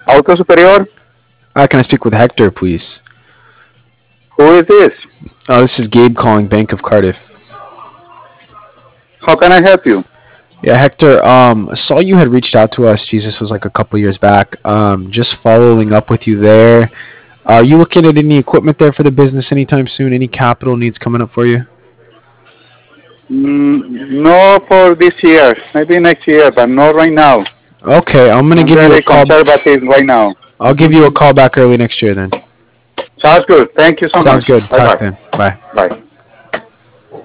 Auto Superior? Can I speak with Hector, please? Who is this? This is Gabe calling Bank of Cardiff. How can I help you? Yeah, Hector, I saw you had reached out to us. Jesus was like a couple years back. Just following up with you there. Are you looking at any equipment there for the business anytime soon? Any capital needs coming up for you? No, for this year. Maybe next year, but not right now. Okay, I'm gonna I'm give you a very call. conservative right now. I'll give you a call back early next year then. Sounds good. Thank you so Sounds much. good. Bye Talk bye. then. Bye. Bye.